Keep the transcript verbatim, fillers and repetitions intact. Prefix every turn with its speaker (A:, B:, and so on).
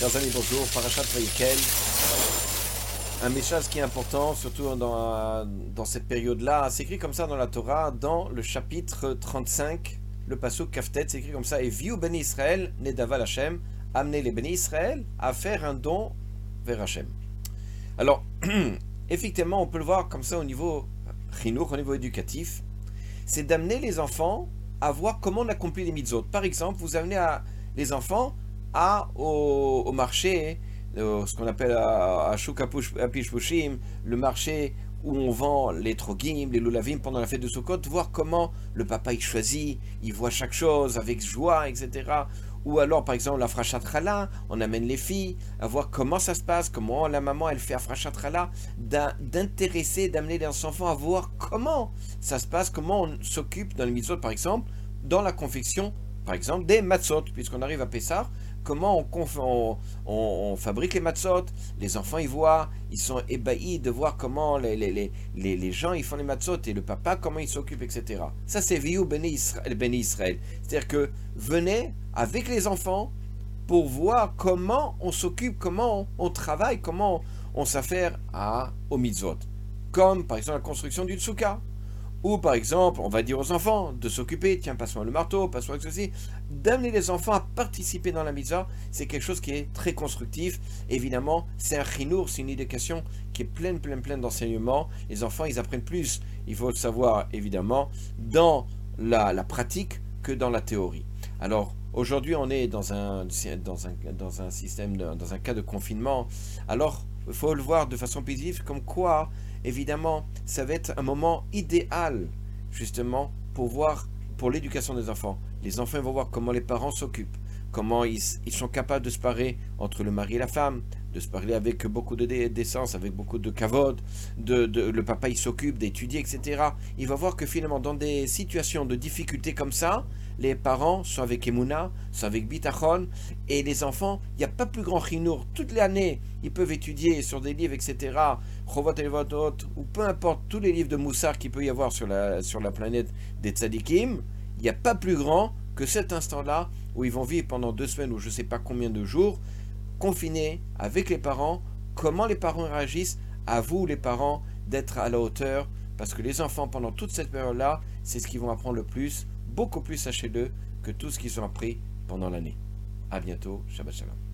A: Chers amis, bonjour. Parashat Vaïkel. Un message qui est important, surtout dans, dans cette période-là. C'est écrit comme ça dans la Torah, dans le chapitre trente-cinq, le pasuk Kaftet, c'est écrit comme ça. Et viu Beni Israël, Nedaval Hashem, amener les Beni Israël à faire un don vers Hashem. Alors, effectivement, on peut le voir comme ça au niveau chinour, au niveau éducatif. C'est d'amener les enfants à voir comment on accomplit les mitzvot. Par exemple, vous amenez à, les enfants à, au, au marché, euh, ce qu'on appelle à, à Shuk Apishpushim, le marché où on vend les trogim, les lulavim pendant la fête de Sukkot, voir comment le papa il choisit, il voit chaque chose avec joie, et cetera. Ou alors, par exemple, la frachat challah, on amène les filles à voir comment ça se passe, comment la maman elle fait la frachat challah, d'intéresser, d'amener les enfants à voir comment ça se passe, comment on s'occupe dans les mitzvot, par exemple, dans la confection, par exemple, des matzot, puisqu'on arrive à Pessah, comment on, on, on, on fabrique les matzot, les enfants ils voient, ils sont ébahis de voir comment les, les, les, les, les gens ils font les matzot et le papa comment il s'occupe, et cetera. Ça c'est Viu Beni Israël, Beni Israël. C'est-à-dire que venez avec les enfants pour voir comment on s'occupe, comment on, on travaille, comment on, on s'affaire à, aux mitzvot. Comme par exemple la construction d'une souka. Ou par exemple, on va dire aux enfants de s'occuper, tiens, passe-moi le marteau, passe-moi ceci, d'amener les enfants à participer dans la mitzvah, c'est quelque chose qui est très constructif. Évidemment, c'est un chinour, c'est une éducation qui est pleine, pleine, pleine d'enseignements. Les enfants, ils apprennent plus, il faut le savoir, évidemment, dans la, la pratique que dans la théorie. Alors, aujourd'hui, on est dans un, dans un, dans un système, de, dans un cas de confinement. Alors, il faut le voir de façon positive, comme quoi, évidemment, ça va être un moment idéal, justement, pour voir, pour l'éducation des enfants. Les enfants vont voir comment les parents s'occupent, comment ils, ils sont capables de se parler entre le mari et la femme, de se parler avec beaucoup de décence, avec beaucoup de kavod, de, de, le papa il s'occupe d'étudier, et cetera. Il va voir que finalement, dans des situations de difficulté comme ça, les parents sont avec Emouna, sont avec Bitachon, et les enfants, il n'y a pas plus grand chinour. Toute l'année, ils peuvent étudier sur des livres, et cetera, Chovot Elvotot, ou peu importe, tous les livres de Moussar qu'il peut y avoir sur la, sur la planète des tzadikim, il n'y a pas plus grand que cet instant-là, où ils vont vivre pendant deux semaines, ou je ne sais pas combien de jours, confinés avec les parents, comment les parents réagissent, à vous les parents d'être à la hauteur, parce que les enfants pendant toute cette période-là, c'est ce qu'ils vont apprendre le plus, beaucoup plus, sachez-le, que tout ce qu'ils ont appris pendant l'année. À bientôt, Shabbat Shalom.